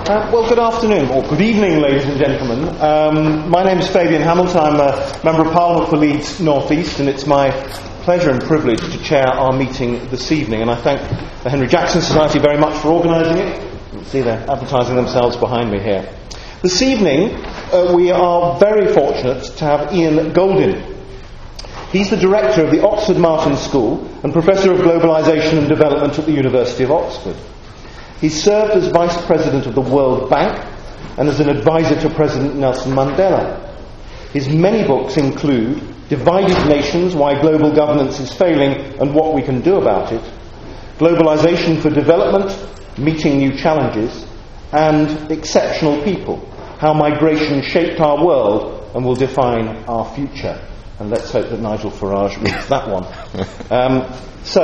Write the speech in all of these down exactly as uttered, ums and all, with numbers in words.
Uh, well, good afternoon, or good evening, ladies and gentlemen. Um, my name is Fabian Hamilton. I'm a Member of Parliament for Leeds North East, and it's my pleasure and privilege to chair our meeting this evening. And I thank the Henry Jackson Society very much for organising it. You can see they're advertising themselves behind me here. This evening, uh, we are very fortunate to have Ian Goldin. He's the director of the Oxford Martin School and Professor of Globalisation and Development at the University of Oxford. He's served as Vice President of the World Bank and as an advisor to President Nelson Mandela. His many books include Divided Nations, Why Global Governance is Failing and What We Can Do About It, Globalisation for Development, Meeting New Challenges, and Exceptional People, How Migration Shaped Our World and Will Define Our Future. And let's hope that Nigel Farage reads that one. Um, so,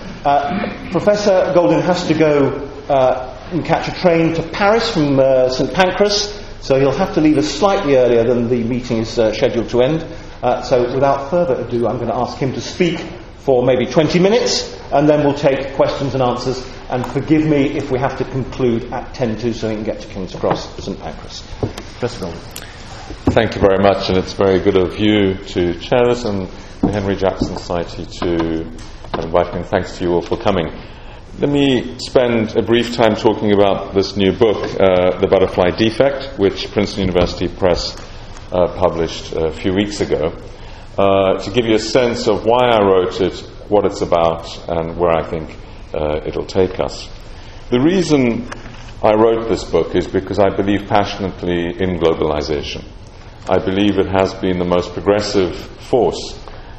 uh, Professor Goldin has to go uh, and catch a train to Paris from uh, St Pancras, so he'll have to leave us slightly earlier than the meeting is uh, scheduled to end. Uh, so, without further ado, I'm going to ask him to speak for maybe twenty minutes, and then we'll take questions and answers. And forgive me if we have to conclude at ten to, so we can get to King's Cross, St Pancras. Professor Goldin. Thank you very much, and it's very good of you to chair us and the Henry Jackson Society to invite me, and thanks to you all for coming. Let me spend a brief time talking about this new book, uh, The Butterfly Defect, which Princeton University Press uh, published a few weeks ago, uh, to give you a sense of why I wrote it, what it's about, and where I think uh, it'll take us. The reason I wrote this book is because I believe passionately in globalization. I believe it has been the most progressive force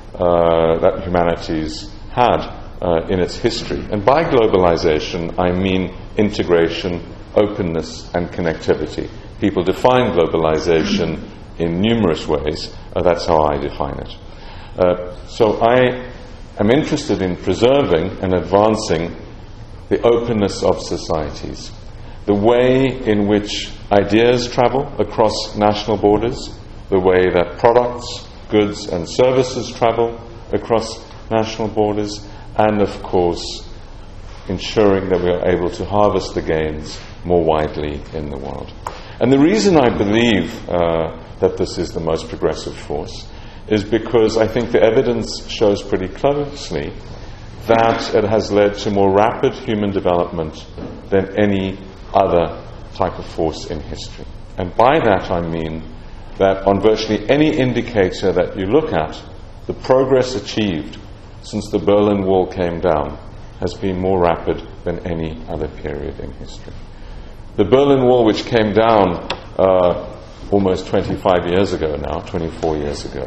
uh, that humanity's had uh, in its history. And by globalization, I mean integration, openness, and connectivity. People define globalization in numerous ways. Uh, that's how I define it. Uh, so I am interested in preserving and advancing the openness of societies, the way in which ideas travel across national borders, the way that products, goods and services travel across national borders, and of course ensuring that we are able to harvest the gains more widely in the world. And the reason I believe uh, that this is the most progressive force is because I think the evidence shows pretty closely that it has led to more rapid human development than any other type of force in history. And by that I mean that on virtually any indicator that you look at, the progress achieved since the Berlin Wall came down has been more rapid than any other period in history. The Berlin Wall, which came down uh, almost twenty-five years ago now, twenty-four years ago,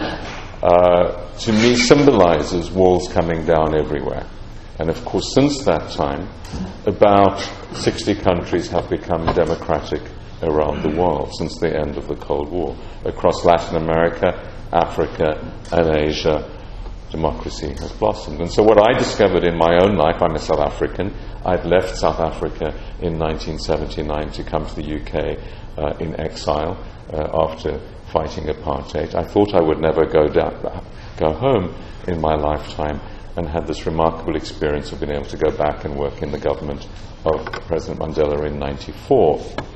uh, to me symbolizes walls coming down everywhere. And of course, since that time, about sixty countries have become democratic around the world since the end of the Cold War. Across Latin America, Africa, and Asia, democracy has blossomed. And so what I discovered in my own life, I'm a South African, I'd left South Africa in nineteen seventy-nine to come to the U K uh, in exile uh, after fighting apartheid. I thought I would never go down, go home in my lifetime, and had this remarkable experience of being able to go back and work in the government of President Mandela in ninety-four.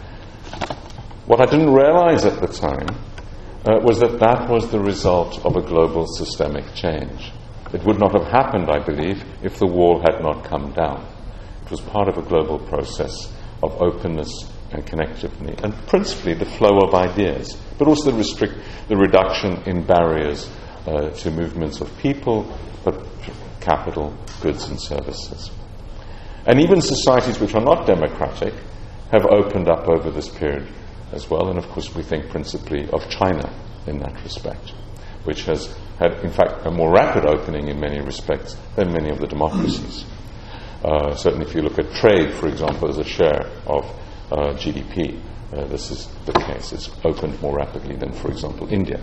What I didn't realize at the time uh, was that that was the result of a global systemic change. It would not have happened, I believe, if the wall had not come down. It was part of a global process of openness and connectivity, and principally the flow of ideas, but also the, restrict, the reduction in barriers uh, to movements of people, but capital, goods and services. And even societies which are not democratic have opened up over this period as well, and of course we think principally of China in that respect, which has had in fact a more rapid opening in many respects than many of the democracies. Uh, certainly if you look at trade, for example, as a share of uh, G D P, uh, this is the case. It's opened more rapidly than, for example, India.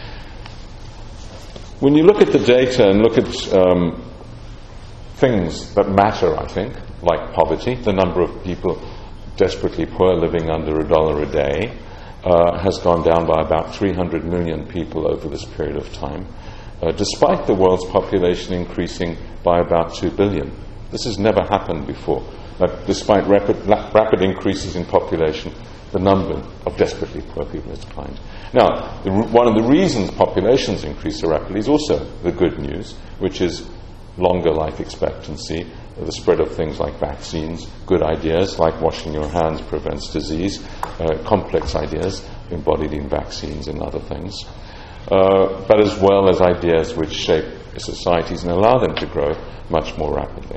When you look at the data and look at um, things that matter, I think, like poverty, the number of people desperately poor living under a dollar a day uh, has gone down by about three hundred million people over this period of time, uh, despite the world's population increasing by about two billion This has never happened before. That despite rapid, rapid increases in population, the number of desperately poor people has declined. Now, the, one of the reasons populations increase so rapidly is also the good news, which is longer life expectancy, the spread of things like vaccines, good ideas like washing your hands prevents disease, uh, complex ideas embodied in vaccines and other things, uh, but as well as ideas which shape societies and allow them to grow much more rapidly.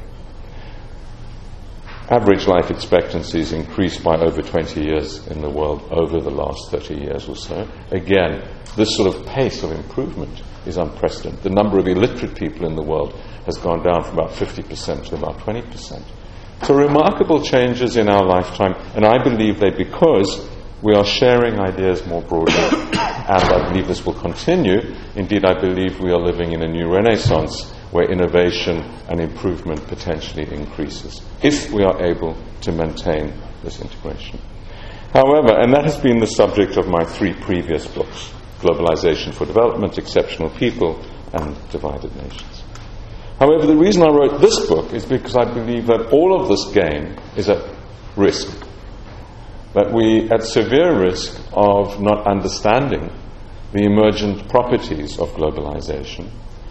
Average life expectancies increased by over twenty years in the world over the last thirty years or so. Again, this sort of pace of improvement is unprecedented. The number of illiterate people in the world has gone down from about fifty percent to about twenty percent. So remarkable changes in our lifetime, and I believe they because we are sharing ideas more broadly, and I believe this will continue. Indeed, I believe we are living in a new renaissance where innovation and improvement potentially increases, if we are able to maintain this integration. However, and that has been the subject of my three previous books, Globalization for Development, Exceptional People, and Divided Nations. However, the reason I wrote this book is because I believe that all of this game is at risk, that we are at severe risk of not understanding the emergent properties of globalization,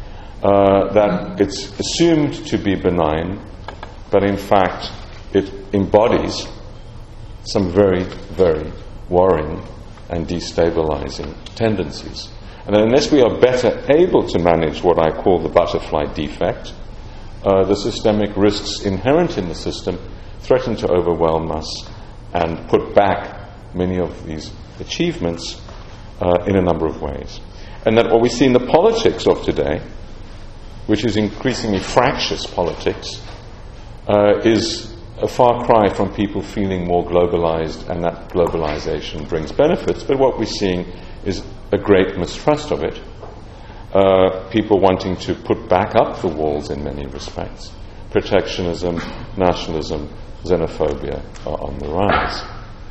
uh, that it's assumed to be benign, but in fact it embodies some very, very worrying and destabilizing tendencies. And unless we are better able to manage what I call the butterfly defect, uh, the systemic risks inherent in the system threaten to overwhelm us and put back many of these achievements uh, in a number of ways. And that what we see in the politics of today, which is increasingly fractious politics, uh, is a far cry from people feeling more globalized and that globalization brings benefits. But what we're seeing is a great mistrust of it, uh, people wanting to put back up the walls in many respects. Protectionism, nationalism, xenophobia are on the rise.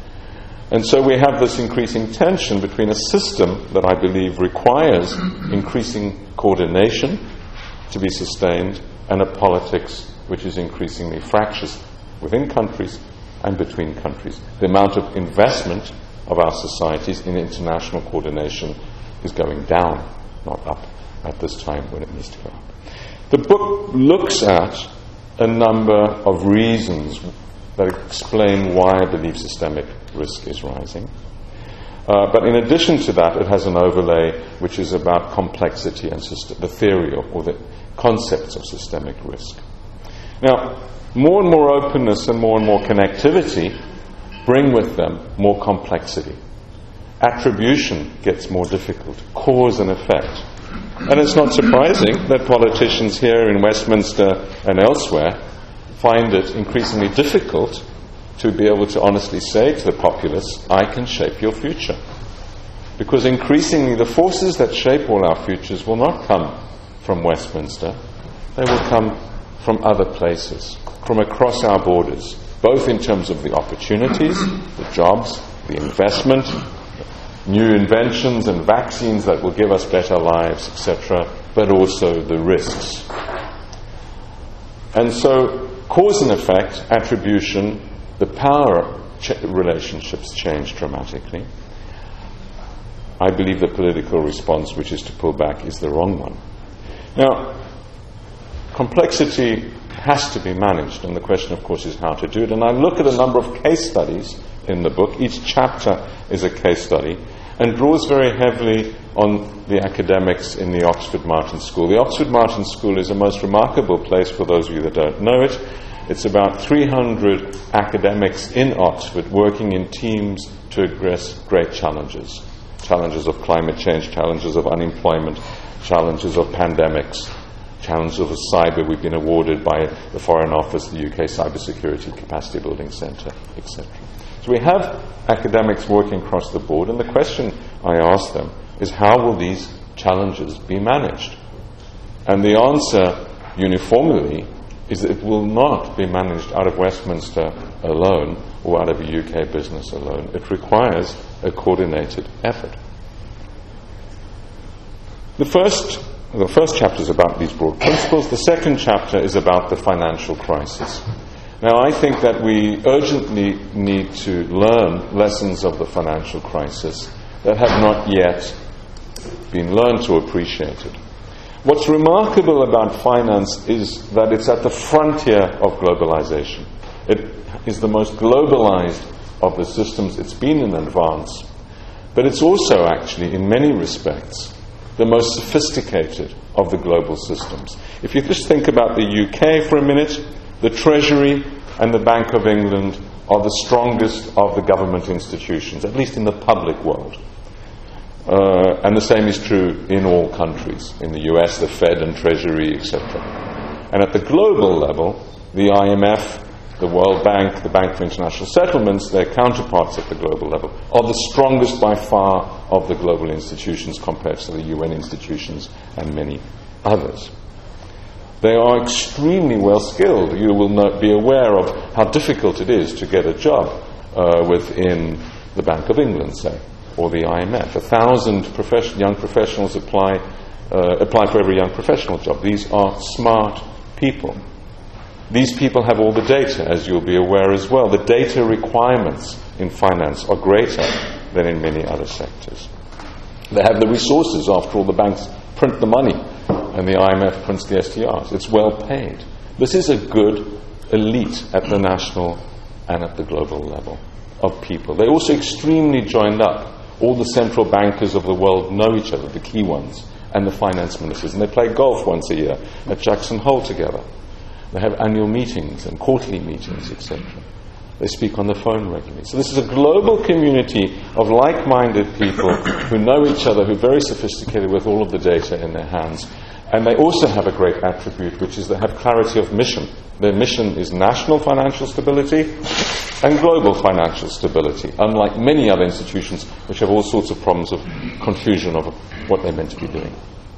And so we have this increasing tension between a system that I believe requires increasing coordination to be sustained and a politics which is increasingly fractious within countries and between countries. The amount of investment of our societies in international coordination is going down, not up, at this time when it needs to go up. The book looks at a number of reasons that explain why I believe systemic risk is rising. Uh, but in addition to that, it has an overlay which is about complexity and syst- the theory of, or the concepts of systemic risk. Now, more and more openness and more and more connectivity bring with them more complexity. Attribution gets more difficult, cause and effect. And it's not surprising that politicians here in Westminster and elsewhere find it increasingly difficult to be able to honestly say to the populace, I can shape your future. Because increasingly the forces that shape all our futures will not come from Westminster, they will come from other places, from across our borders, both in terms of the opportunities, the jobs, the investment, new inventions and vaccines that will give us better lives, et cetera, but also the risks. And so, cause and effect, attribution, the power ch- relationships change dramatically. I believe the political response, which is to pull back, is the wrong one. Now, complexity has to be managed, and the question, of course, is how to do it. And I look at a number of case studies in the book. Each chapter is a case study and draws very heavily on the academics in the Oxford Martin School. The Oxford Martin School is a most remarkable place for those of you that don't know it. It's about three hundred academics in Oxford working in teams to address great challenges. Challenges of climate change, challenges of unemployment, challenges of pandemics, challenges of cyber. We've been awarded by the Foreign Office, the U K Cybersecurity Capacity Building Centre, et cetera. So we have academics working across the board, and the question I ask them is, how will these challenges be managed? And the answer uniformly is that it will not be managed out of Westminster alone or out of a U K business alone. It requires a coordinated effort. The first the first chapter is about these broad principles. The second chapter is about the financial crisis. Now, I think that we urgently need to learn lessons of the financial crisis that have not yet been learned or appreciated. What's remarkable about finance is that it's at the frontier of globalization. It is the most globalized of the systems. It's been in advance. But it's also actually, in many respects, the most sophisticated of the global systems. If you just think about the U K for a minute, the Treasury and the Bank of England are the strongest of the government institutions, at least in the public world. Uh, and the same is true in all countries. In the U S, the Fed and Treasury, et cetera. And at the global level, the I M F, the World Bank, the Bank for International Settlements, their counterparts at the global level, are the strongest by far of the global institutions compared to the U N institutions and many others. They are extremely well skilled. You will not be aware of how difficult it is to get a job uh, within the Bank of England, say, or the I M F. A thousand profession- young professionals apply, uh, apply for every young professional job. These are smart people. These people have all the data, as you'll be aware as well. The data requirements in finance are greater than in many other sectors. They have the resources. After all, the banks print the money and the I M F prints the S T Rs. It's well paid. This is a good elite at the national and at the global level of people. They're also extremely joined up. All the central bankers of the world know each other, the key ones, and the finance ministers. And they play golf once a year at Jackson Hole together. They have annual meetings and quarterly meetings, et cetera. They speak on the phone regularly. So this is a global community of like-minded people who know each other, who are very sophisticated with all of the data in their hands. And they also have a great attribute, which is they have clarity of mission. Their mission is national financial stability and global financial stability, unlike many other institutions which have all sorts of problems of confusion of what they're meant to be doing.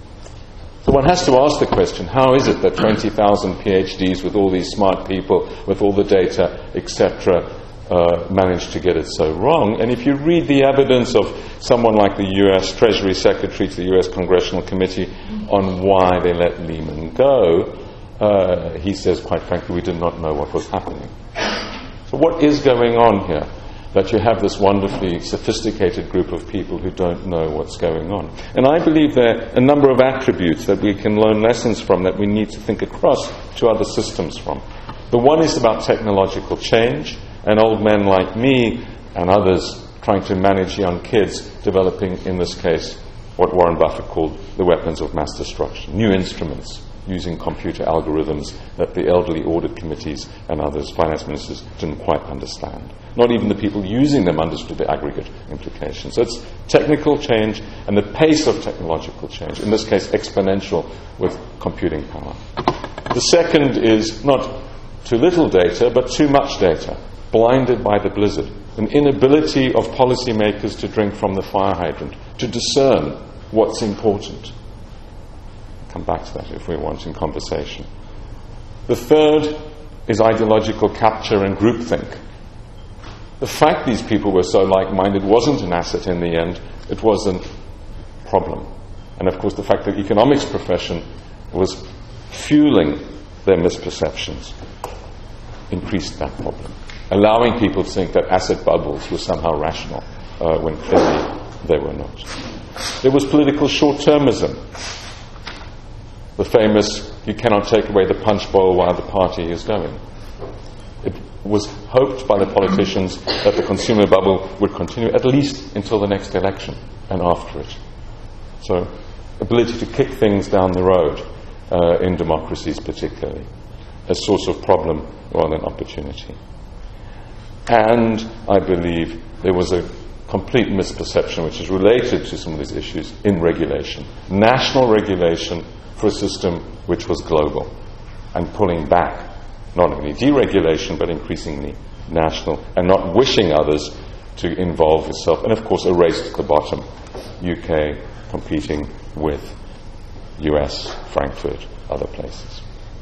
So one has to ask the question, how is it that twenty thousand PhDs with all these smart people, with all the data, et cetera, uh, managed to get it so wrong? And if you read the evidence of someone like the U S Treasury Secretary to the U S Congressional Committee on why they let Lehman go, uh, he says, quite frankly, we did not know what was happening. So what is going on here? That you have this wonderfully sophisticated group of people who don't know what's going on. And I believe there are a number of attributes that we can learn lessons from, that we need to think across to other systems from. The one is about technological change, and old men like me and others trying to manage young kids, developing, in this case, what Warren Buffett called the weapons of mass destruction, new instruments, using computer algorithms that the elderly audit committees and others, finance ministers, didn't quite understand. Not even the people using them understood the aggregate implications. So it's technical change and the pace of technological change, in this case exponential with computing power. The second is not too little data, but too much data, blinded by the blizzard, an inability of policymakers to drink from the fire hydrant, to discern what's important. Come back to that if we want in conversation. The third is ideological capture and groupthink. The fact these people were so like-minded wasn't an asset in the end, it was a problem. And of course the fact that the economics profession was fueling their misperceptions increased that problem, allowing people to think that asset bubbles were somehow rational uh, when clearly they were not. There was political short-termism. The famous, you cannot take away the punch bowl while the party is going. It was hoped by the politicians that the consumer bubble would continue at least until the next election and after it. So, ability to kick things down the road uh, in democracies particularly, a source of problem rather than opportunity. And I believe there was a complete misperception which is related to some of these issues in regulation. National regulation for a system which was global, and pulling back not only deregulation but increasingly national, and not wishing others to involve itself, and of course a race to the bottom, U K competing with U S, Frankfurt, other places.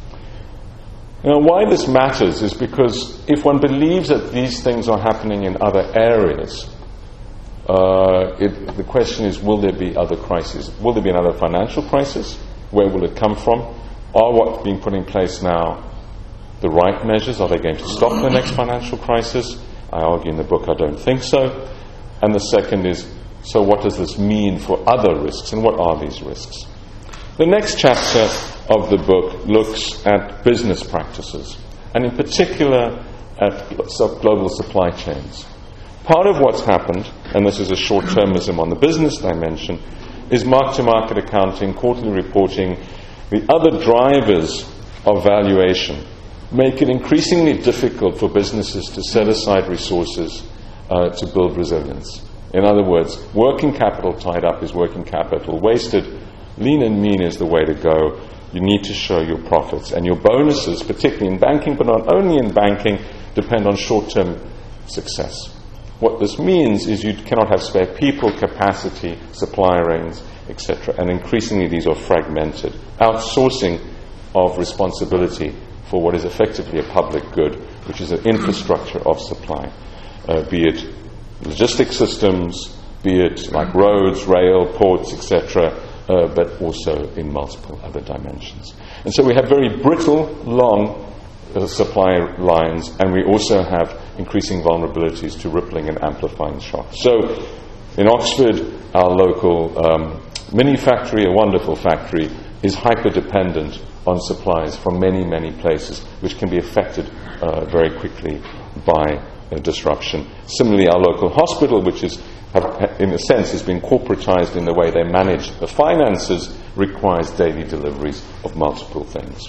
Now why this matters is because if one believes that these things are happening in other areas, uh, it, the question is, will there be other crises? Will there be another financial crisis? Where will it come from? Are what's being put in place now the right measures? Are they going to stop the next financial crisis? I argue in the book I don't think so. And the second is, so what does this mean for other risks, and what are these risks? The next chapter of the book looks at business practices, and in particular at global supply chains. Part of what's happened, and this is a short-termism on the business dimension, is mark-to-market accounting, quarterly reporting, the other drivers of valuation make it increasingly difficult for businesses to set aside resources uh, to build resilience. In other words, working capital tied up is working capital wasted. Lean and mean is the way to go. You need to show your profits. And your bonuses, particularly in banking, but not only in banking, depend on short-term success. What this means is you cannot have spare people, capacity, supply chains, et cetera. And increasingly these are fragmented. Outsourcing of responsibility for what is effectively a public good, which is an infrastructure of supply, uh, be it logistic systems, be it like roads, rail, ports, et cetera, uh, but also in multiple other dimensions. And so we have very brittle, long uh, supply lines, and we also have increasing vulnerabilities to rippling and amplifying shocks. So in Oxford, our local um, mini factory, a wonderful factory, is hyper-dependent on supplies from many, many places, which can be affected uh, very quickly by uh, disruption. Similarly, our local hospital, which is, have, in a sense, has been corporatized in the way they manage the finances, requires daily deliveries of multiple things.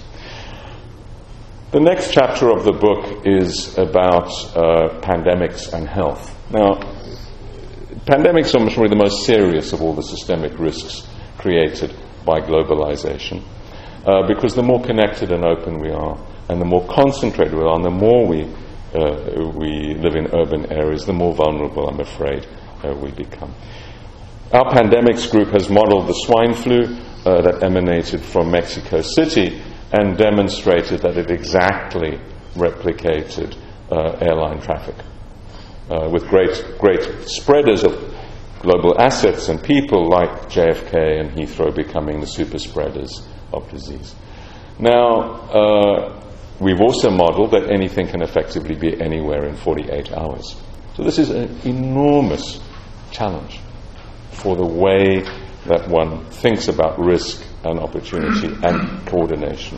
The next chapter of the book is about uh, pandemics and health. Now, pandemics are probably the most serious of all the systemic risks created by globalization. Uh, because the more connected and open we are, and the more concentrated we are, and the more we uh, we live in urban areas, the more vulnerable, I'm afraid, uh, we become. Our pandemics group has modeled the swine flu uh, that emanated from Mexico City and demonstrated that it exactly replicated uh, airline traffic, uh, with great, great spreaders of global assets and people like J F K and Heathrow becoming the super spreaders of disease. Now, uh, we've also modeled that anything can effectively be anywhere in forty-eight hours. So this is an enormous challenge for the way that one thinks about risk and opportunity and coordination.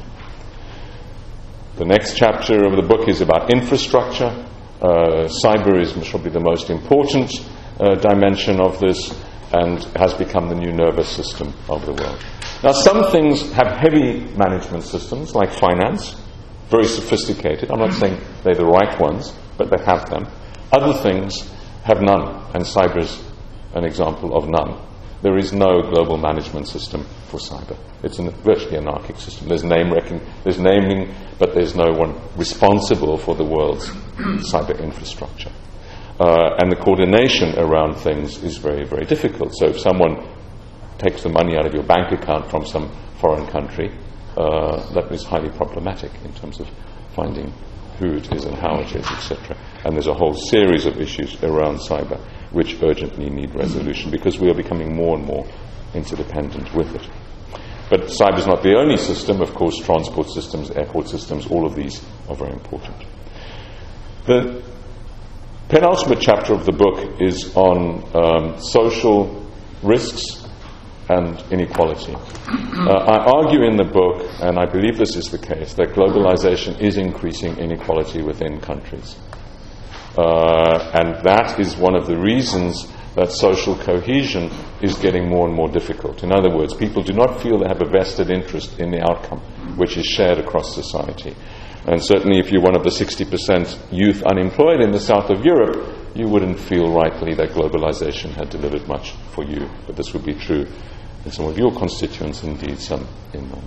The next chapter of the book is about infrastructure. Uh, cyber is probably the most important uh, dimension of this, and has become the new nervous system of the world. Now, some things have heavy management systems, like finance, very sophisticated. I'm not saying they're the right ones, but they have them. Other things have none, and cyber is an example of none. There is no global management system for cyber. It's a virtually anarchic system. There's name recon- there's naming, but there's no one responsible for the world's cyber infrastructure. Uh, and the coordination around things is very, very difficult. So if someone takes the money out of your bank account from some foreign country, uh, that is highly problematic in terms of finding who it is and how it is, et cetera. And there's a whole series of issues around cyber which urgently need resolution because we are becoming more and more interdependent with it. But cyber is not the only system. Of course, transport systems, airport systems, all of these are very important. The penultimate chapter of the book is on um, social risks and inequality. Uh, I argue in the book, and I believe this is the case, that globalization is increasing inequality within countries. Uh, and that is one of the reasons that social cohesion is getting more and more difficult. In other words, people do not feel they have a vested interest in the outcome, which is shared across society. And certainly if you're one of the sixty percent youth unemployed in the south of Europe, you wouldn't feel rightly that globalization had delivered much for you. But this would be true in some of your constituents, indeed some in none.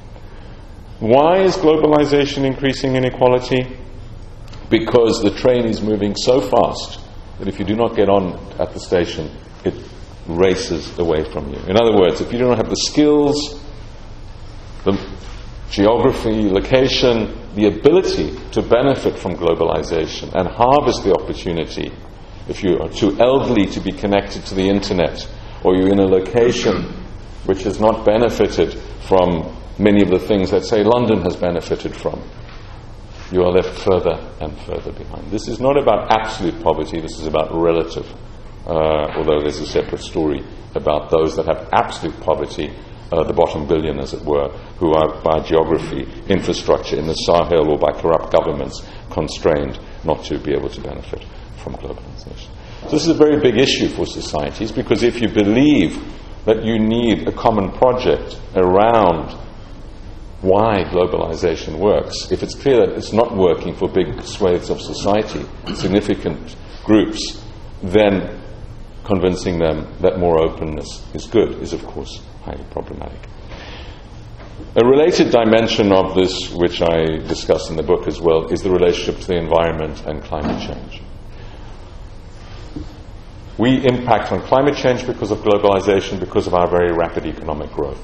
Why is globalization increasing inequality? Because the train is moving so fast that if you do not get on at the station, it races away from you. In other words, if you do not have the skills, the geography, location, the ability to benefit from globalization and harvest the opportunity, if you are too elderly to be connected to the internet, or you're in a location which has not benefited from many of the things that, say, London has benefited from, you are left further and further behind. This is not about absolute poverty, this is about relative, uh, although there's a separate story about those that have absolute poverty, uh, the bottom billion, as it were, who are by geography, infrastructure in the Sahel or by corrupt governments constrained not to be able to benefit from globalization. So this is a very big issue for societies, because if you believe that you need a common project around why globalization works, if it's clear that it's not working for big swathes of society, significant groups, then convincing them that more openness is good is, of course, highly problematic. A related dimension of this, which I discuss in the book as well, is the relationship to the environment and climate change. We impact on climate change because of globalization, because of our very rapid economic growth.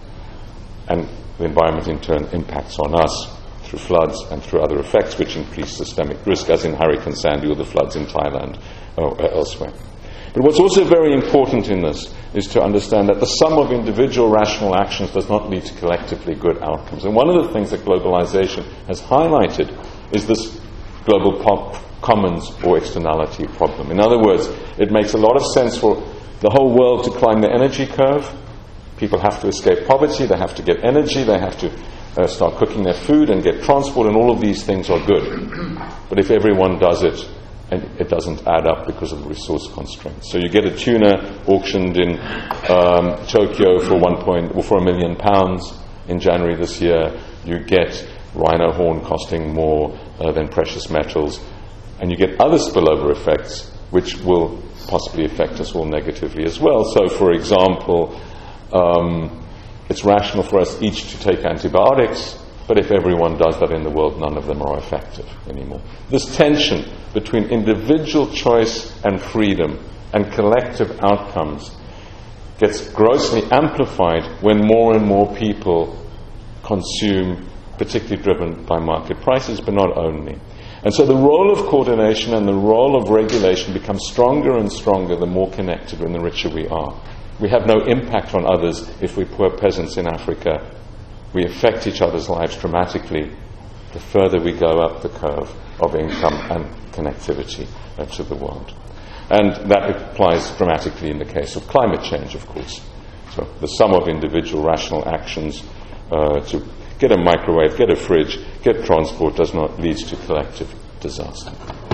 And the environment in turn impacts on us through floods and through other effects which increase systemic risk, as in Hurricane Sandy or the floods in Thailand or elsewhere. But what's also very important in this is to understand that the sum of individual rational actions does not lead to collectively good outcomes. And one of the things that globalization has highlighted is this global po- commons or externality problem. In other words, it makes a lot of sense for the whole world to climb the energy curve. People have to escape poverty, they have to get energy, they have to uh, start cooking their food and get transport, and all of these things are good. But if everyone does it, and it doesn't add up because of the resource constraints. So you get a tuna auctioned in um, Tokyo for one point or for a million pounds in January this year. You get rhino horn costing more uh, than precious metals, and you get other spillover effects which will possibly affect us all negatively as well. So, for example, um, it's rational for us each to take antibiotics, but if everyone does that in the world, none of them are effective anymore. This tension between individual choice and freedom and collective outcomes gets grossly amplified when more and more people consume, particularly driven by market prices, but not only. And so the role of coordination and the role of regulation becomes stronger and stronger the more connected and the richer we are. We have no impact on others if we're poor peasants in Africa. We affect each other's lives dramatically the further we go up the curve of income and connectivity uh, to the world. And that applies dramatically in the case of climate change, of course. So the sum of individual rational actions uh, to get a microwave, get a fridge, get transport does not lead to collective disaster.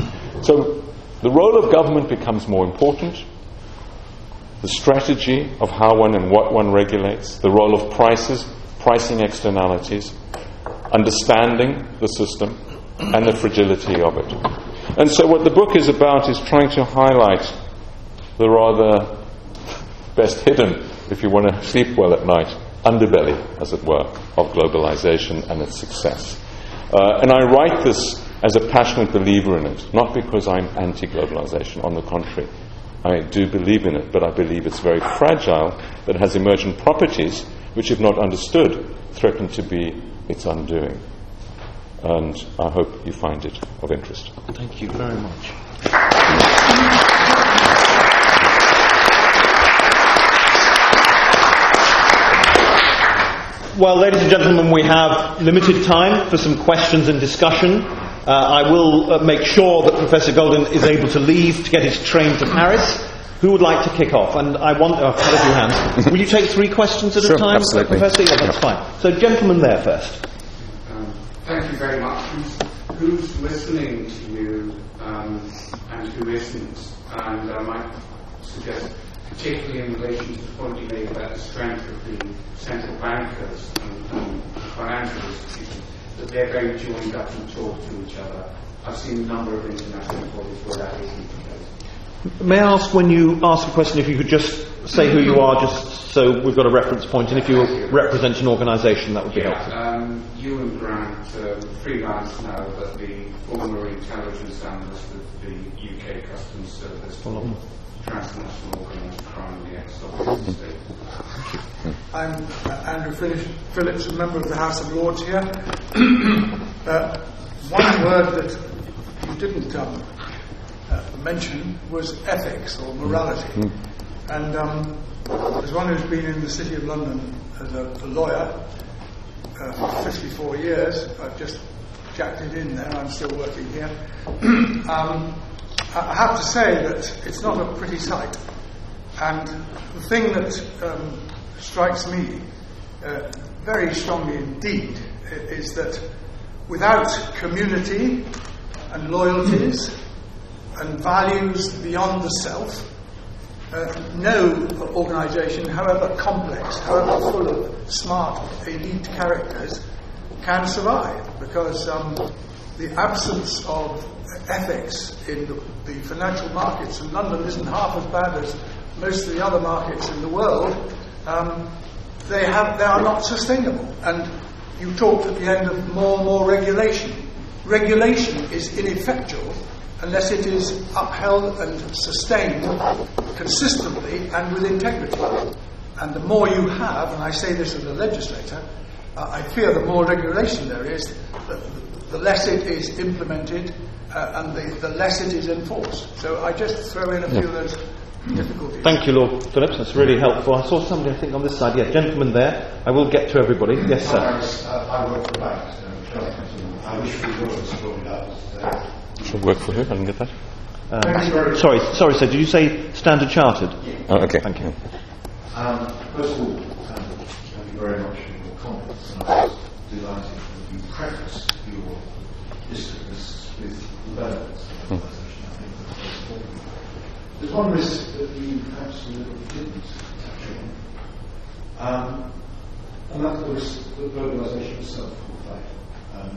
So the role of government becomes more important. The strategy of how one and what one regulates, the role of prices, pricing externalities, understanding the system, and the fragility of it. And so what the book is about is trying to highlight the rather best hidden, if you want to sleep well at night, underbelly, as it were, of globalization and its success. Uh, and I write this as a passionate believer in it, not because I'm anti-globalization, on the contrary. I do believe in it, but I believe it's very fragile, that it has emergent properties which, if not understood, threaten to be its undoing. And I hope you find it of interest. Thank you very much. Well, ladies and gentlemen, we have limited time for some questions and discussion. Uh, I will uh, make sure that Professor Goldin is able to leave to get his train to Paris. Who would like to kick off? And I want... Oh, I've had a few hands. Will you take three questions at sure, a time, absolutely. Professor? Yeah, that's yeah. fine. So, gentleman there first. Um, thank you very much. Who's, who's listening to you um, and who isn't? And I might suggest, particularly in relation to the point you made about the strength of the central bankers and, and financial institutions, that they're very joined up and talk to each other. I've seen a number of international bodies where that isn't the case. May I ask, when you ask a question, if you could just say who you are, just so we've got a reference point, and if you represent an organisation, that would be yeah, helpful. Um, Ewan Grant, uh, freelance now, but the former intelligence analyst of the U K Customs Service for transnational organised crime, the ex-Soviet state. I'm uh, Andrew Phillips, a member of the House of Lords here. uh, one word that you didn't um, uh, mention was ethics or morality. Mm. And um, as one who's been in the City of London as a, a lawyer uh, for fifty-four years, I've just jacked it in there, I'm still working here. um, I have to say that it's not a pretty sight. And the thing that um, strikes me uh, very strongly indeed is that without community and loyalties and values beyond the self, uh, no organisation, however complex, however full of smart elite characters, can survive, because um, the absence of ethics in the, the financial markets, and London isn't half as bad as most of the other markets in the world, um, they have they are not sustainable. And you talked at the end of more and more regulation. Regulation is ineffectual unless it is upheld and sustained consistently and with integrity. And the more you have, and I say this as a legislator, uh, I fear the more regulation there is, the, the less it is implemented uh, and the, the less it is enforced. So I just throw in a few of those difficulties. Thank you, Lord Phillips. That's really helpful. I saw somebody, I think, on this side. Yeah, gentleman there. I will get to everybody. Yes, sir. Uh, I work for banks. Uh, I wish we were as strong as Should work for who? I didn't get that. Um, sorry, sorry, sir. Did you say Standard Chartered? Yeah. Oh, okay. Thank you. Um, first of all, um, thank you very much for your comments. And I was delighted that you prefaced your history with developments of the organisation. I think that's very important. There's one risk that you absolutely didn't touch on, um, and that's the risk that the organisation itself will fail. Um,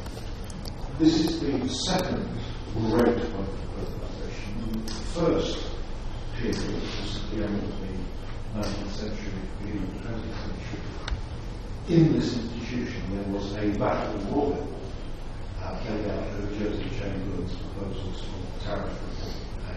this is the second great organisation. The first period was at the end of the nineteenth century, beginning of the twentieth century. In this institution, there was a battle royal uh, played out over Joseph Chamberlain's proposals for tariff reform.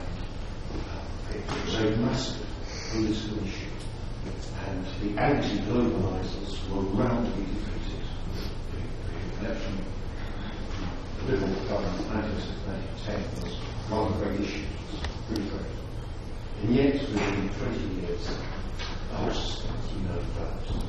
It was a massive political issue, and the anti-globalisers were roundly defeated. The, the election of the Liberal government in nineteen ten was one of the great issues, really great. And yet, within twenty years, the whole system, as we know, collapsed.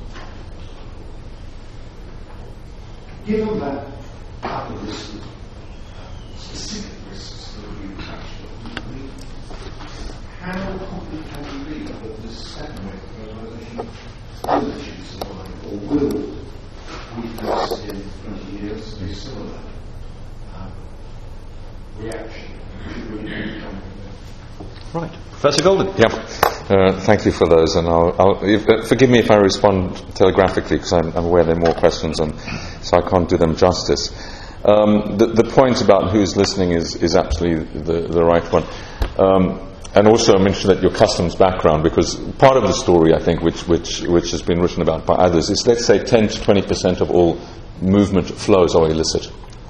Given that couple of risks, uh, specific risks that you touched on, how confident can you be that this second wave of globalisation will achieve survival, or will we face in twenty years a similar um, reaction? Should we really come Right. Professor Golden. Yeah. Uh, thank you for those, and I'll, I'll if, uh, forgive me if I respond telegraphically, because I'm, I'm aware there are more questions, and so I can't do them justice. Um, the, the point about who's listening is, is absolutely the, the right one. Um, And also I mentioned that your customs background, because part of the story, I think, which which which has been written about by others, is, let's say, ten to twenty percent of all movement flows are illicit.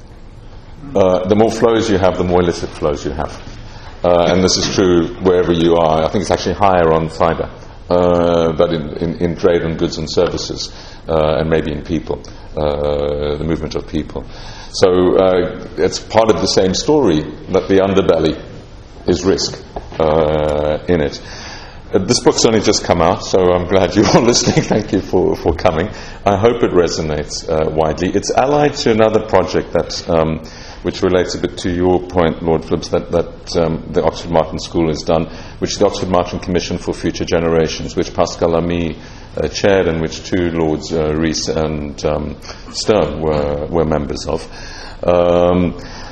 Uh, the more flows you have, the more illicit flows you have. Uh, and this is true wherever you are. I think it's actually higher on fibre, uh, but in, in, in trade and goods and services, uh, and maybe in people, uh, the movement of people. So uh, it's part of the same story, that the underbelly is risk. Uh, in it. Uh, this book's only just come out, so I'm glad you're all listening. Thank you for, for coming. I hope it resonates uh, widely. It's allied to another project that, um, which relates a bit to your point, Lord Phillips, that, that um, the Oxford Martin School has done, which is the Oxford Martin Commission for Future Generations, which Pascal Lamy uh, chaired, and which two Lords, uh, Rees and um, Stern, were, were members of. Um,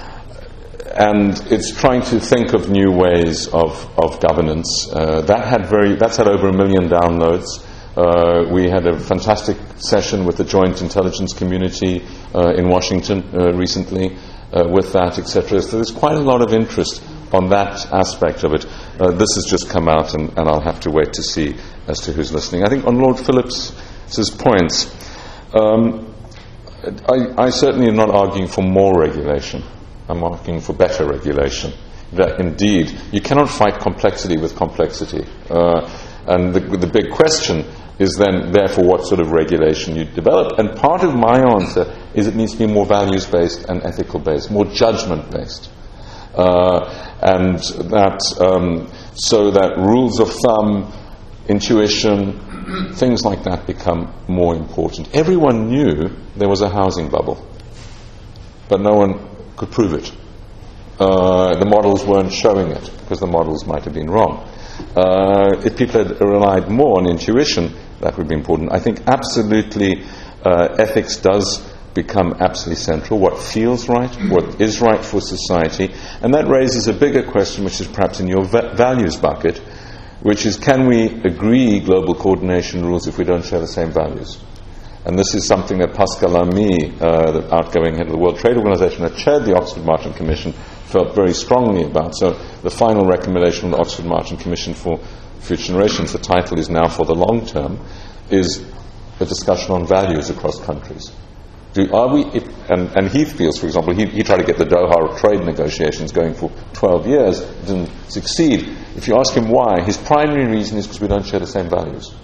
And it's trying to think of new ways of, of governance. Uh, that had very, that's had over a million downloads. Uh, we had a fantastic session with the Joint Intelligence Community uh, in Washington uh, recently uh, with that, et cetera. So there's quite a lot of interest on that aspect of it. Uh, this has just come out, and, and I'll have to wait to see as to who's listening. I think on Lord Phillips's points, um, I, I certainly am not arguing for more regulation. I'm asking for better regulation. That indeed, you cannot fight complexity with complexity. Uh, and the, the big question is then, therefore, what sort of regulation you develop. And part of my answer is it needs to be more values-based and ethical-based, more judgment-based. Uh, and that um, so that rules of thumb, intuition, things like that become more important. Everyone knew there was a housing bubble, but no one could prove it. Uh, the models weren't showing it because the models might have been wrong. Uh, if people had relied more on intuition, that would be important. I think absolutely uh, ethics does become absolutely central. What feels right, what is right for society, and that raises a bigger question, which is perhaps in your va- values bucket, which is, can we agree global coordination rules if we don't share the same values? And this is something that Pascal Lamy, uh, the outgoing head of the World Trade Organization, that chaired the Oxford Martin Commission, felt very strongly about. So the final recommendation of the Oxford Martin Commission for Future Generations, the title is now For the Long Term, is a discussion on values across countries. Do, are we, if, and, and he feels, for example, he, he tried to get the Doha trade negotiations going for twelve years, didn't succeed. If you ask him why, his primary reason is because we don't share the same values.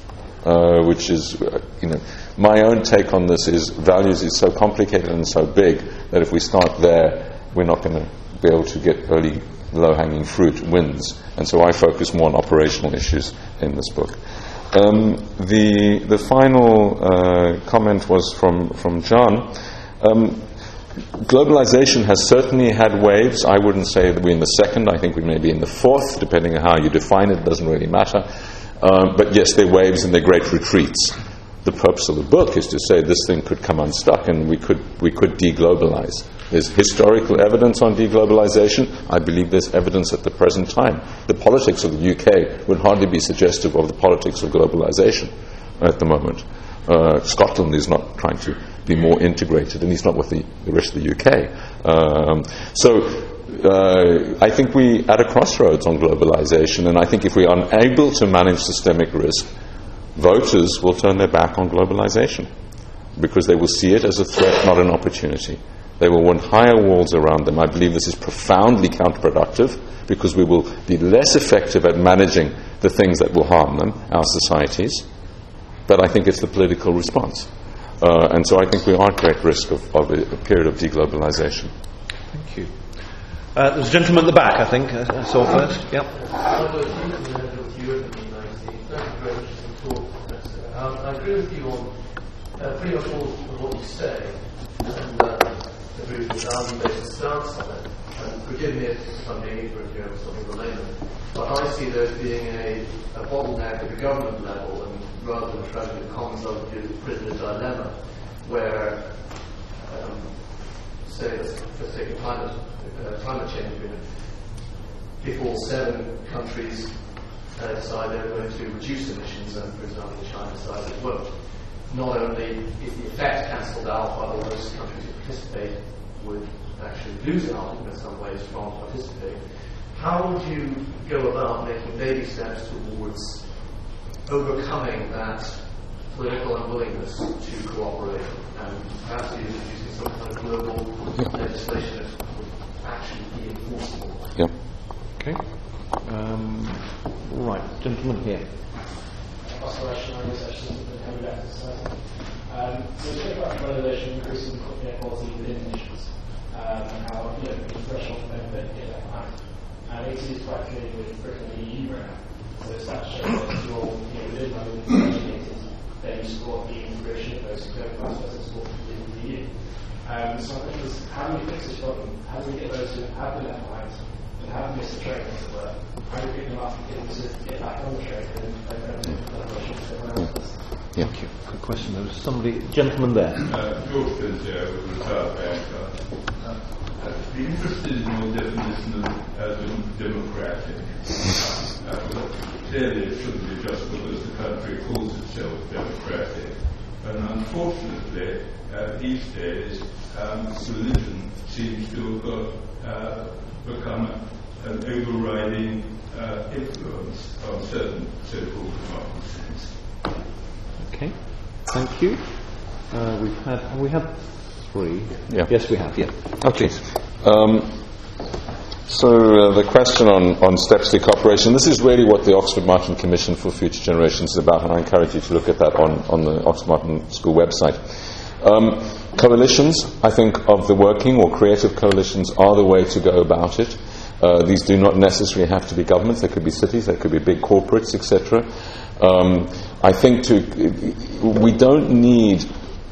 Uh, which is, uh, you know, my own take on this is values is so complicated and so big that if we start there, we're not going to be able to get early low-hanging fruit wins. And so I focus more on operational issues in this book. Um, the the final uh, comment was from from John. Um, globalization has certainly had waves. I wouldn't say that we're in the second. I think we may be in the fourth, depending on how you define it. It doesn't really matter. Um, but yes, they're waves and they're great retreats. The purpose of the book is to say this thing could come unstuck and we could we could deglobalize. There's historical evidence on deglobalization. I believe there's evidence at the present time. The politics of the U K would hardly be suggestive of the politics of globalization at the moment. Uh, Scotland is not trying to be more integrated, and it's not with the, the rest of the U K. Um, so uh, I think we're at a crossroads on globalization, and I think if we are unable to manage systemic risk, voters will turn their back on globalization because they will see it as a threat, not an opportunity. They will want higher walls around them. I believe this is profoundly counterproductive because we will be less effective at managing the things that will harm them, our societies. But I think it's the political response. Uh, and so I think we are at great risk of, of a, a period of deglobalization. Thank you. Uh, there's a gentleman at the back, I think. I, I saw first. Yep. Um, I agree with you on uh, pretty much all of what you say, and uh, agree with the value-based stance on it. And forgive me if I'm being ignorant here or something related, but I see there as being a, a bottleneck at the government level, and rather than trying to commons of the prisoner dilemma, where, um, say, let's, let's take a climate, uh, climate change agreement. If all seven countries Uh, decide they're going to reduce emissions, and for example China decides it won't. Not only is the effect cancelled out, but all those countries that participate would actually lose out in some ways from participating. How would you go about making baby steps towards overcoming that political unwillingness to cooperate, and perhaps even introducing some kind of global legislation that would actually be enforceable? Yeah. Okay. Um, right, gentleman here. Um, so we spoke about globalization increasing inequality within nations, um, and how, you know, the threshold for benefit to get that behind. And it is quite clear with Britain and the E U right now. So it's that shows that you're, you know, within my negotiated, then you support the integration of those who go vice versa support within the E U. Um, so I think is, how do we fix this problem? How do we get those who have been left behind and have missed the train, as it were? How do we pick them up and get them to get back on the train and then do collaboration with everyone else? Yeah. Thank you. Good question. There was somebody, gentleman there. Uh, George Fitzgerald with the Retired Banker. Uh, I'd be interested in your definition of uh, democratic. Uh, clearly it shouldn't be just because the country calls itself democratic. And unfortunately, uh, these days, um, religion seems to have got, uh, become an overriding uh, influence on certain so-called democracies. Okay, thank you. Uh, we've had have we had three. Yeah. Yes, we have. Yeah. Okay. Um, so uh, the question on, on steps to cooperation, this is really what the Oxford Martin Commission for Future Generations is about, and I encourage you to look at that on, on the Oxford Martin School website. Um, coalitions, I think, of the working or creative coalitions are the way to go about it. Uh, these do not necessarily have to be governments. They could be cities, they could be big corporates, et cetera. Um, I think to, we don't need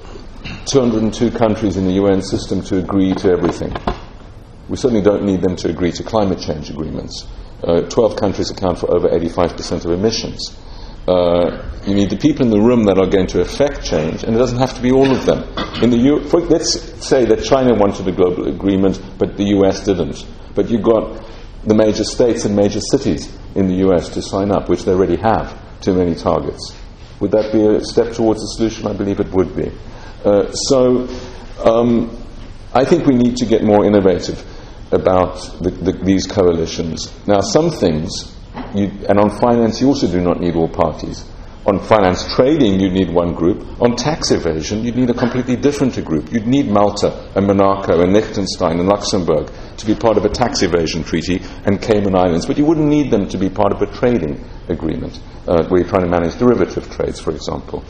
two hundred two countries in the U N system to agree to everything. We certainly don't need them to agree to climate change agreements. Uh, twelve countries account for over eighty-five percent of emissions. Uh, you need the people in the room that are going to affect change, and it doesn't have to be all of them. In the U- for, let's say that China wanted a global agreement, but the U S didn't. But you've got the major states and major cities in the U S to sign up, which they already have too many targets. Would that be a step towards a solution? I believe it would be. Uh, so um, I think we need to get more innovative about the, the, these coalitions. Now, some things, you, and on finance you also do not need all parties. On finance trading you need one group. On tax evasion you'd need a completely different group. You'd need Malta and Monaco and Liechtenstein and Luxembourg to be part of a tax evasion treaty, and Cayman Islands, but you wouldn't need them to be part of a trading agreement uh, where you're trying to manage derivative trades, for example.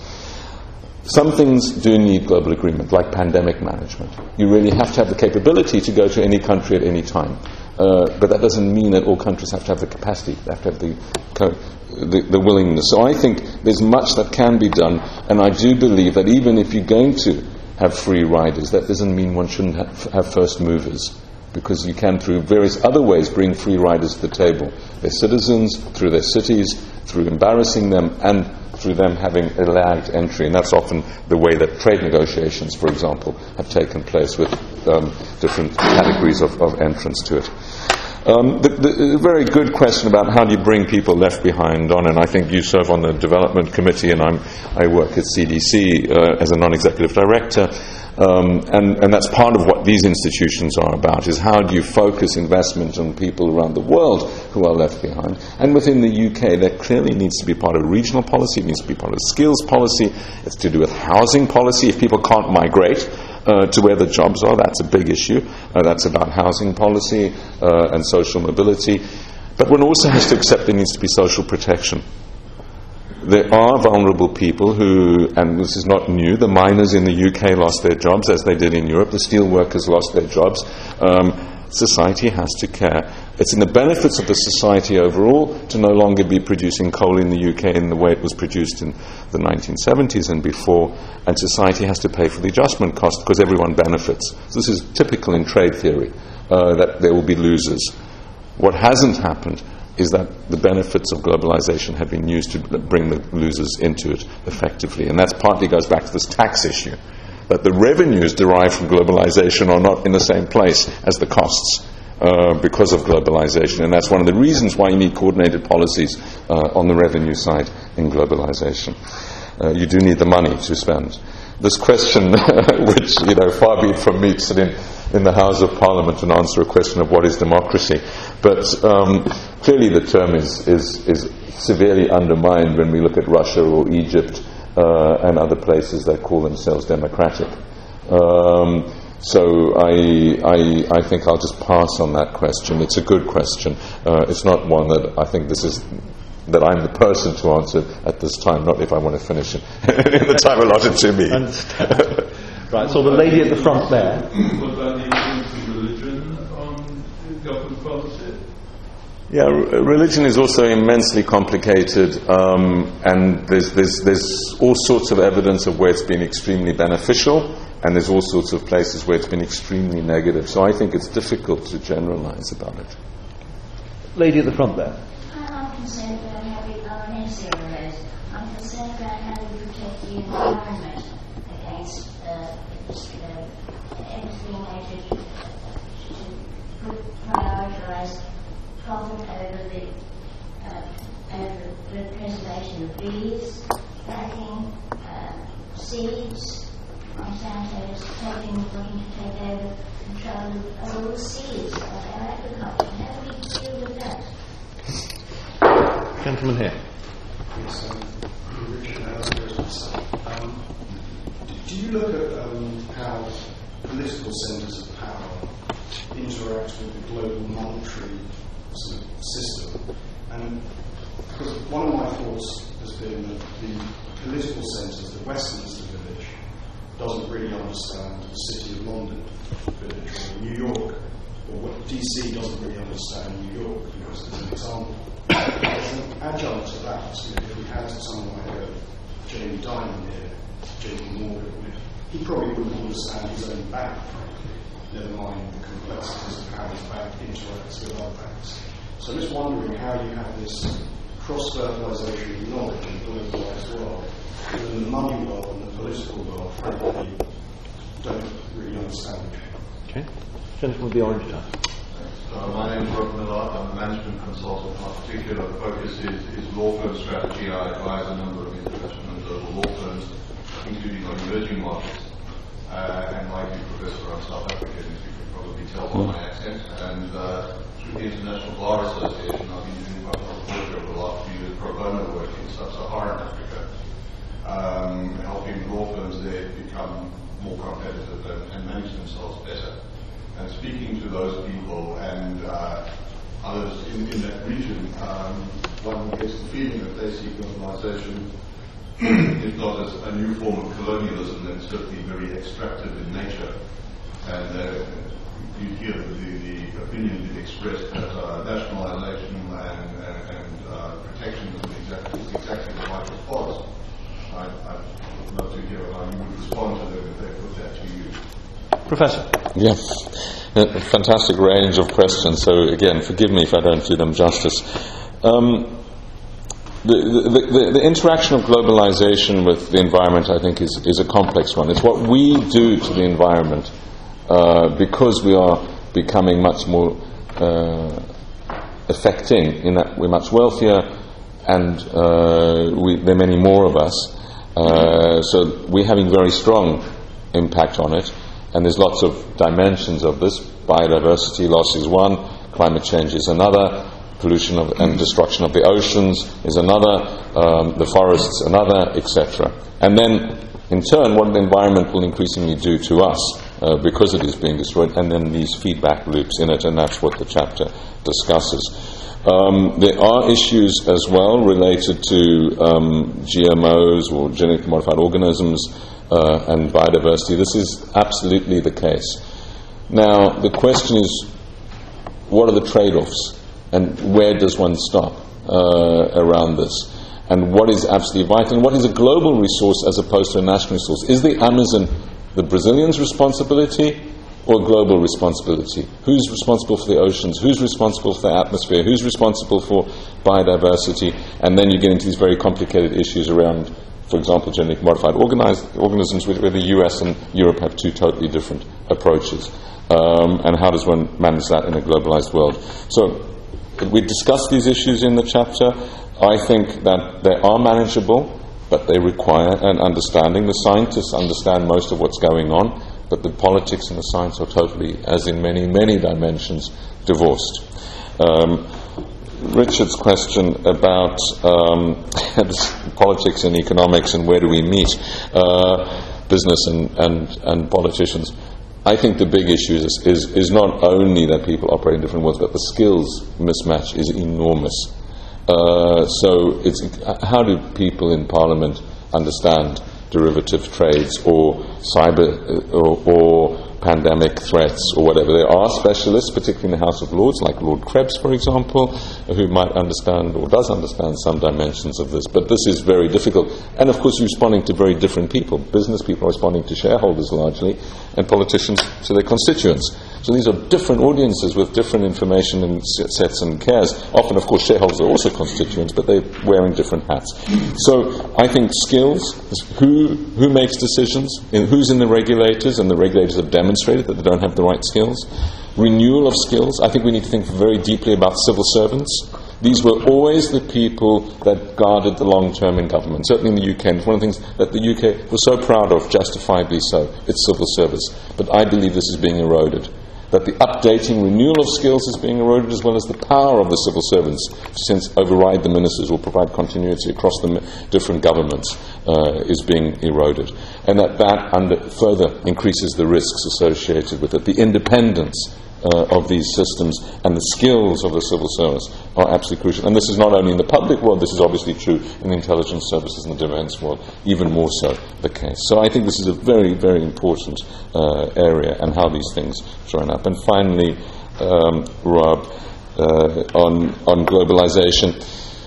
Some things do need global agreement, like pandemic management. You really have to have the capability to go to any country at any time. Uh, but that doesn't mean that all countries have to have the capacity, they have to have the, the, the willingness. So I think there's much that can be done, and I do believe that even if you're going to have free riders, that doesn't mean one shouldn't have, have first movers, because you can, through various other ways, bring free riders to the table. Their citizens, through their cities, through embarrassing them, and through them having a lagged entry. And that's often the way that trade negotiations, for example, have taken place with um, different categories of, of entrance to it. Um, the, the, a very good question about how do you bring people left behind on, and I think you serve on the development committee, and I'm, I work at C D C uh, as a non-executive director. Um, and, and that's part of what these institutions are about, is how do you focus investment on people around the world who are left behind. And within the U K, that clearly needs to be part of regional policy, it needs to be part of skills policy, it's to do with housing policy. If people can't migrate uh, to where the jobs are, that's a big issue. Uh, that's about housing policy uh, and social mobility. But one also has to accept there needs to be social protection. There are vulnerable people who, and this is not new, the miners in the U K lost their jobs as they did in Europe, the steel workers lost their jobs. Um, society has to care. It's in the benefits of the society overall to no longer be producing coal in the U K in the way it was produced in the nineteen seventies and before, and society has to pay for the adjustment cost because everyone benefits. So this is typical in trade theory, uh, that there will be losers. What hasn't happened is that the benefits of globalization have been used to bring the losers into it effectively. And that partly goes back to this tax issue, that the revenues derived from globalization are not in the same place as the costs uh, because of globalization. And that's one of the reasons why you need coordinated policies uh, on the revenue side in globalization. Uh, you do need the money to spend. This question, which, you know, far be it from me to sit in, in the House of Parliament and answer a question of what is democracy, but um, clearly the term is, is, is severely undermined when we look at Russia or Egypt uh, and other places that call themselves democratic. Um, so I, I, I think I'll just pass on that question. It's a good question. Uh, it's not one that I think this is that I'm the person to answer at this time, not if I want to finish it in the time allotted to me. Right, so the lady at the front there. What about the influence of religion on government policy? Yeah, r- religion is also immensely complicated, um, and there's, there's, there's all sorts of evidence of where it's been extremely beneficial, and there's all sorts of places where it's been extremely negative. So I think it's difficult to generalize about it. Lady at the front there. I'm concerned about how we are an issue areas. I'm concerned about how we protect the environment against uh, everything made to, to prioritise profit over the uh, over the preservation of bees, fracking, uh, seeds. Monsanto is taking, looking to take over control of all the seeds of our agriculture. How do we deal with that? Gentleman here. Yes, um, Richard Allen. Um, do you look at um, how political centres of power interact with the global monetary sort of system? And because one of my thoughts has been that the political centres, the Westminster Village, doesn't really understand the City of London, or New York, or what D C doesn't really understand New York, because as an example. As an adjunct to that, you know, if we had someone like a Jamie Dimon here, Jamie Morgan, he probably wouldn't understand his own bank, never mind the complexities of how his bank interacts with other banks. So I'm just wondering how you have this cross-fertilisation of knowledge in the globalised world, when the money world and the political world, frankly, don't really understand each other. Okay. Gentleman with the orange tie. Uh, my name is Rob Millard. I'm a management consultant. My particular focus is, is law firm strategy. I advise a number of international and global law firms, including on emerging markets. Uh, and like you, Professor, I'm South African, as you can probably tell by my accent. And uh, through the International Bar Association, I've been doing quite a lot of work over the last few years, pro bono work in sub-Saharan Africa, um, helping law firms there become more competitive and, and manage themselves better. And speaking to those people and uh, others in, in that region, um, one gets the feeling that they see globalization, if not as a new form of colonialism, then certainly very extractive in nature. And uh, you hear the, the opinion being expressed that uh, nationalization and, and, and uh, protectionism exactly, is exactly the right response. I, I'd love to hear how you would respond to them if they put that to you. Professor. Yes, a fantastic range of questions. So again, forgive me if I don't do them justice. Um, the, the, the, the interaction of globalization with the environment, I think, is, is a complex one. It's what we do to the environment uh, because we are becoming much more uh, affecting in that we're much wealthier and uh, we, there are many more of us. Uh, so we're having very strong impact on it. And there's lots of dimensions of this. Biodiversity loss is one, climate change is another, pollution of, and destruction of the oceans is another, um, the forests another, et cetera. And then, in turn, what the environment will increasingly do to us uh, because it is being destroyed, and then these feedback loops in it, and that's what the chapter discusses. Um, there are issues as well related to um, G M Os or genetically modified organisms, Uh, and biodiversity. This is absolutely the case. Now, the question is, what are the trade-offs, and where does one stop uh, around this? And what is absolutely vital, and what is a global resource as opposed to a national resource? Is the Amazon the Brazilians' responsibility or global responsibility? Who's responsible for the oceans? Who's responsible for the atmosphere? Who's responsible for biodiversity? And then you get into these very complicated issues around, for example, genetically modified organisms, where the U S and Europe have two totally different approaches. Um, and how does one manage that in a globalized world? So we discussed these issues in the chapter. I think that they are manageable, but they require an understanding. The scientists understand most of what's going on, but the politics and the science are totally, as in many, many dimensions, divorced. Um, Richard's question about um, politics and economics and where do we meet uh, business and, and, and politicians. I think the big issue is, is, is not only that people operate in different worlds, but the skills mismatch is enormous. Uh, so it's, how do people in Parliament understand derivative trades or cyber or, or pandemic threats or whatever? There are specialists, particularly in the House of Lords, like Lord Krebs, for example, who might understand or does understand some dimensions of this. But this is very difficult. And, of course, responding to very different people. Business people are responding to shareholders largely, and politicians to their constituents. So these are different audiences with different information and sets and cares. Often, of course, shareholders are also constituents, but they're wearing different hats. So I think skills, who who makes decisions, in, who's in the regulators, and the regulators have demonstrated that they don't have the right skills. Renewal of skills. I think we need to think very deeply about civil servants. These were always the people that guarded the long term in government, certainly in the U K. And it's one of the things that the U K was so proud of, justifiably so, its civil service. But I believe this is being eroded. That the updating, renewal of skills is being eroded, as well as the power of the civil servants to since override the ministers or provide continuity across the different governments uh, is being eroded. And that that under, further increases the risks associated with it. The independence uh, of these systems and the skills of the civil service are absolutely crucial. And this is not only in the public world, this is obviously true in the intelligence services and the defense world, even more so the case. So I think this is a very, very important uh, area, and how these things join up. And finally, um, Rob, uh, on, on globalization,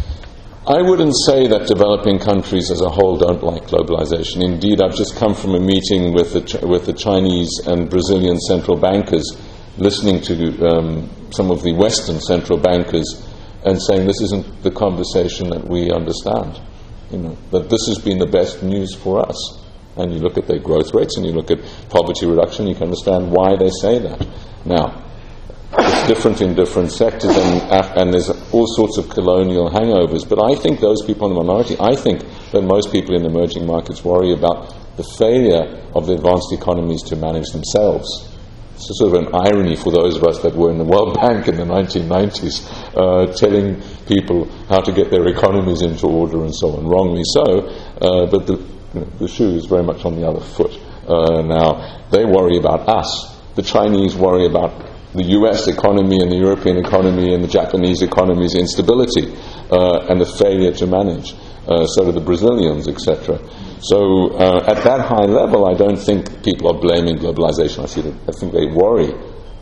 I wouldn't say that developing countries as a whole don't like globalization. Indeed, I've just come from a meeting with the, Ch- with the Chinese and Brazilian central bankers, listening to um, some of the Western central bankers and saying this isn't the conversation that we understand. You know, that this has been the best news for us. And you look at their growth rates and you look at poverty reduction, you can understand why they say that. Now, it's different in different sectors, and, and there's all sorts of colonial hangovers, but I think those people in the minority, I think that most people in emerging markets worry about the failure of the advanced economies to manage themselves. It's sort of an irony for those of us that were in the World Bank in the nineteen nineties, uh, telling people how to get their economies into order and so on, wrongly so, uh, but the, you know, the shoe is very much on the other foot. Uh, now, they worry about us. The Chinese worry about the U S economy and the European economy and the Japanese economy's instability uh, and the failure to manage. Uh, so do the Brazilians, et cetera. So uh, at that high level, I don't think people are blaming globalization. I see that. I think they worry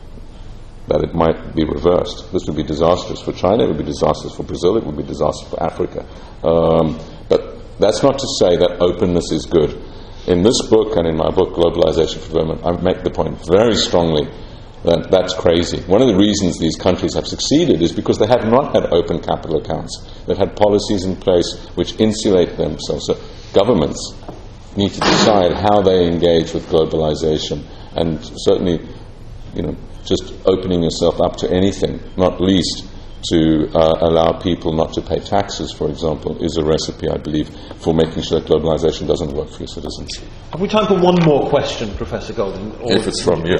that it might be reversed. This would be disastrous for China. It would be disastrous for Brazil. It would be disastrous for Africa. Um, but that's not to say that openness is good. In this book and in my book, Globalization for Development, I make the point very strongly that that's crazy. One of the reasons these countries have succeeded is because they have not had open capital accounts. They've had policies in place which insulate themselves. So governments need to decide how they engage with globalization, and certainly, you know, just opening yourself up to anything, not least to uh, allow people not to pay taxes, for example, is a recipe, I believe, for making sure that globalization doesn't work for your citizens. Have we time for one more question, Professor Golding? Or if it's from you.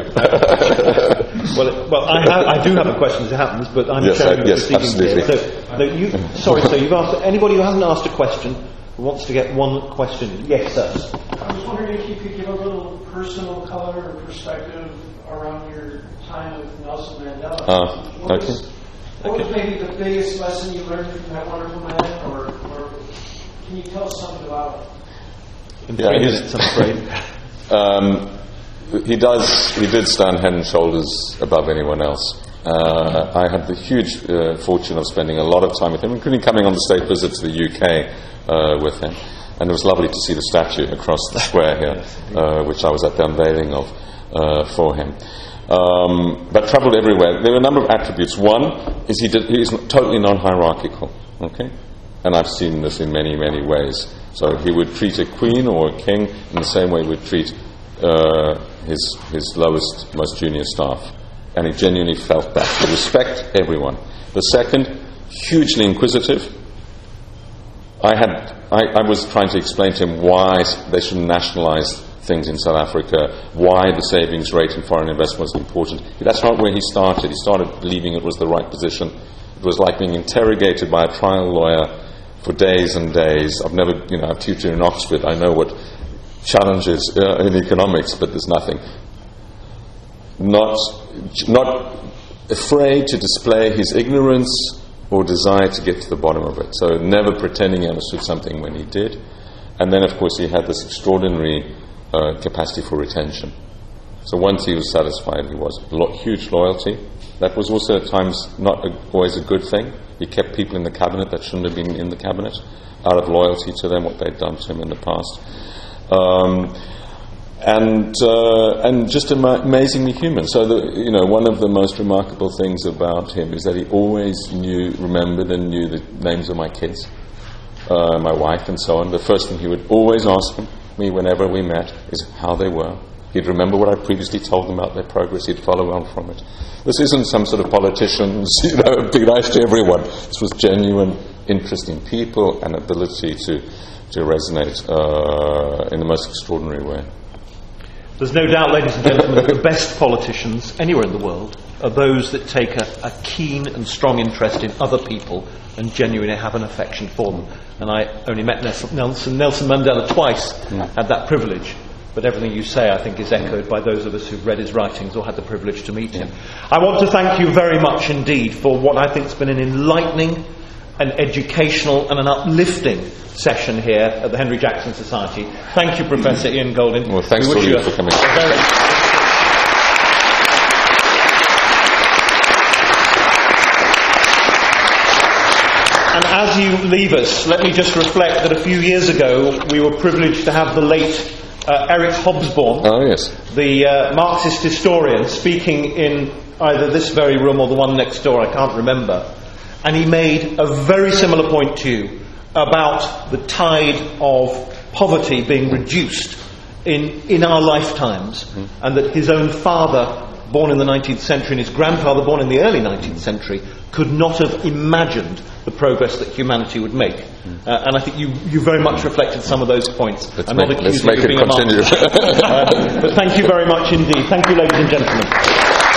well, it, well, I, ha- I do have a question as it happens, but I'm yes, chairing I, the yes, proceedings here. absolutely. So, no, you, sorry, so you've asked anybody who hasn't asked a question who wants to get one question. Yes, sir. I was wondering if you could give a little personal color or perspective around your time with Nelson Mandela. Uh, what okay. was, what okay. was maybe the biggest lesson you learned from that wonderful man, or, or can you tell us something about it? In three yeah, minutes, I'm afraid. um, he does. He did stand head and shoulders above anyone else. Uh, I had the huge uh, fortune of spending a lot of time with him, including coming on the state visit to the U K uh, with him. And it was lovely to see the statue across the square here, uh, which I was at the unveiling of uh, for him. Um, but travelled everywhere. There were a number of attributes. One is he did, he is totally non-hierarchical. Okay, and I've seen this in many, many ways. So he would treat a queen or a king in the same way he would treat uh, his his lowest, most junior staff. And he genuinely felt that. To respect everyone. The second, hugely inquisitive. I had I, I was trying to explain to him why they should nationalise things in South Africa, why the savings rate in foreign investment was important. That's not where he started. He started believing it was the right position. It was like being interrogated by a trial lawyer for days and days. I've never, you know, I've tutored in Oxford. I know what challenges uh, in economics, but there's nothing. Not, not afraid to display his ignorance or desire to get to the bottom of it. So never pretending he understood something when he did. And then, of course, he had this extraordinary uh, capacity for retention. So once he was satisfied, he was. Lo- huge loyalty. That was also at times not a, always a good thing. He kept people in the cabinet that shouldn't have been in the cabinet out of loyalty to them, what they'd done to him in the past. Um, and uh, and just ama- amazingly human. So, the, you know, one of the most remarkable things about him is that he always knew, remembered and knew the names of my kids, uh, my wife and so on. The first thing he would always ask me whenever we met is how they were. He'd remember what I'd previously told them about their progress. He'd follow on from it. This isn't some sort of politician's, you know, be nice to everyone. This was genuine interest in people and ability to, to resonate uh, in the most extraordinary way. There's no doubt, ladies and gentlemen, that the best politicians anywhere in the world are those that take a, a keen and strong interest in other people and genuinely have an affection for them. And I only met Nelson, Nelson, Nelson Mandela twice, mm. had that privilege. but everything you say, I think, is echoed by those of us who've read his writings or had the privilege to meet him. I want to thank you very much indeed for what I think has been an enlightening, an educational and an uplifting session here at the Henry Jackson Society. Thank you, Professor Ian Goldin. Well, thanks we for, you you for coming. Very And as you leave us, let me just reflect that a few years ago we were privileged to have the late uh, Eric Hobsbawm, oh, yes. the uh, Marxist historian, speaking in either this very room or the one next door, I can't remember. And he made a very similar point to you about the tide of poverty being reduced in, in our lifetimes, mm. and that his own father, born in the nineteenth century, and his grandfather, born in the early nineteenth century, could not have imagined the progress that humanity would make. Mm. Uh, and I think you, you very much reflected some of those points. Let's I'm make, not let's accusing make you of it being continue. a martyr. uh, but thank you very much indeed. Thank you, ladies and gentlemen.